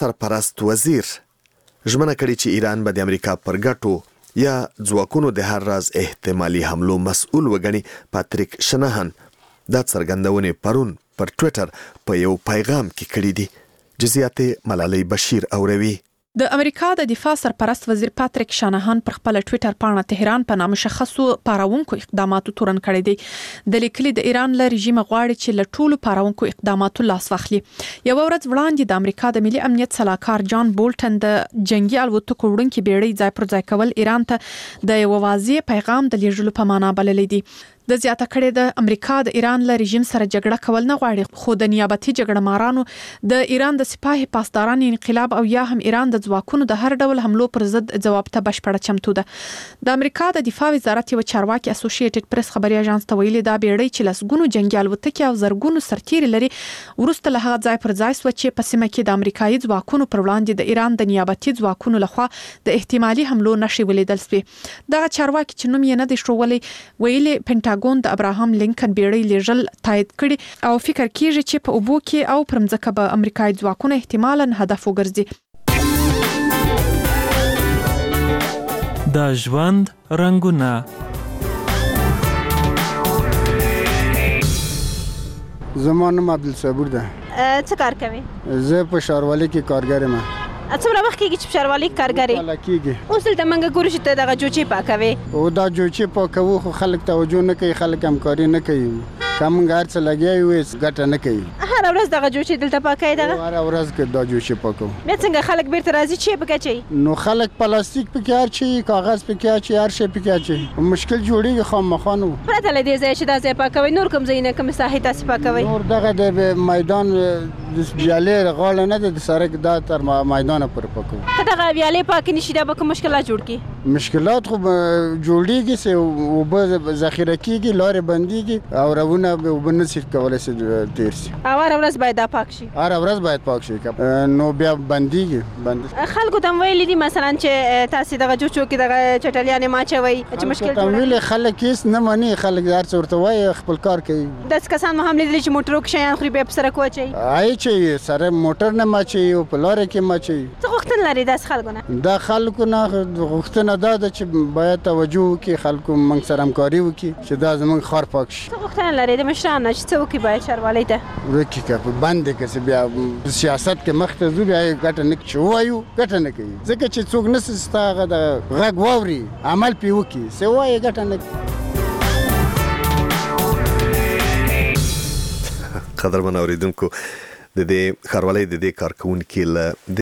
سرپرست وزیر ژمنه کړې چې ایران به د امریکا پر ګټو یا ځواکونو د هر راز احتمالي حملو مسؤل وګڼي. پاتریک شنهان دا څرګندونې پرون پر ټویټر په یو پیغام کې کړې دي. جزئیات ملالۍ بشیر اوروي. د امریکا د دفاع سرپرست وزیر پاتریک شانهان پر خپل ټویټر پاڼه تهران په نامشخصو پاراونکو اقداماتو تورن کړی دی. د لیکلي د ایران له رژیم غواړي چې له ټولو پاراونکو اقداماتو لاس واخلي. یو ورځ وړاندې د امریکا د ملي امنیت صلاحکار جان بولټن د جنگي الوتکو وړونکي بیړۍ ځای پر ځای کول ایران ته د یو واضح پیغام د لیږلو په معنا بللی دی. د زیاته کړې د امریکا د ایران له رژیم سره جګړه کول نه غواړي، خو د نیابتي جګړه مارانو د ایران د سپاه پاسداران انقلاب او یا هم ایران د ځواکونو د هر ډول حملو پر ضد جواب ته بشپړه چمتو ده. د امریکا د دفاع وزارت یو چارواکي اسوسییټډ پریس خبري اژانس ته ویلي دا بیړۍ چې لسګونو جنگي الوتکې او زرګونو سرتیري لري ورسته له هغه ځای پر ځای سو چې په سیمه کې د امریکایي ځواکونو پر وړاندې د ایران د نیابتي ځواکونو لخوا د احتمالي حملو نښې ولیدل سوې. دا چارواکي چې نوم یې نه دی شوولي ویلي پینټاګون د ابراهام لینکن بیړۍ لیږل تایید کړي او فکر کیږي چې په اوبو کې او پر مځکه به امریکایي ځواکونه احتمالاً هدف وګرځي. د ژوند رنګونه. زما نوم عبدالصبور ده. څه کار کوي؟ زه په ښاروالۍ کې کارګر یم. څومره وخت کېږي چې په ښاروالۍ کې کارګر یې؟ کله کېږي. اوس دلته موږ ګورو چې ته دغه جوچې پاکوې. او دا جوچې پاکوو خو خلک توجه نه کوي، خلک همکاري نه کوي. که موږ هر څه لګیا یو هېڅ ګټه نه کوي. هره ورځ دغه جوچې دلته پاکوې دغه؟ هره ورځ که دا جوچې پاکوو. بیا څنګه خلک بیرته راځي چې یې پکې اچوي؟ نو خلک پلاستیک پکې اچوي، کاغذ پکې اچوي، هر شی پکې اچوي. مشکل جوړېږي خامخا نو. پرته له دې ځایه چې دا ځای پاکوئ نور کوم ځایونه کومې ساحې تاسې پاکوئ؟ نور دغه د میدان د ویالې غاړه نه ده، د سړک دا تر میدانه پورې پاکوو. که دغه ویالې پاکې نه شي دا به کوم مشکلات جوړ کړي؟ مشکلات خو جوړېږي چې اوبه ذخیره کېږي، لارې بندېږي او روونه به اوبه نه شي کولی چې تېر شي. او هره ورځ باید دا پاک شي؟ هره ورځ باید پاک شي، نو بیا بندېږي. خلکو ته هم ویلي دي مثلا چې تاسې دغه جوچو کې دغه چټلیانې مه اچوئ چې مشکل جوړوي. خلک هېڅ نه مني، خلک هر څه ورته وایي خپل کار کوي. داسې کسان مو هم لیدلي چې موټرو کې شیان خوري بیا په سړک واچوي؟ اچوي، سره موټر نه مچوي او په لاره کې مچوي. څه غوښتنه لري داسې خلکو نه؟ دا خلکو نه غوښتنه دا ده چې باید توجه وکړي، خلکو موږ سره همکاري وکړي چې دا زموږ ښار پاک شي. څه غوښتنه لري د مشرانو نه چې څه وکړي باید ښاروالۍ ته؟ وکړي که بند یې کړي چې بیا سیاست کې مخ ته ځو بیا یې ګټه نه چې ووایو ګټه نه کوي، ځکه چې څوک نسي ستا هغه د غږ واوري عمل پرې وکړي، څه ووایي ګټه نه کوي. قدرمن اوریدونکو د دې ښاروالۍ د دې کارکوونکي له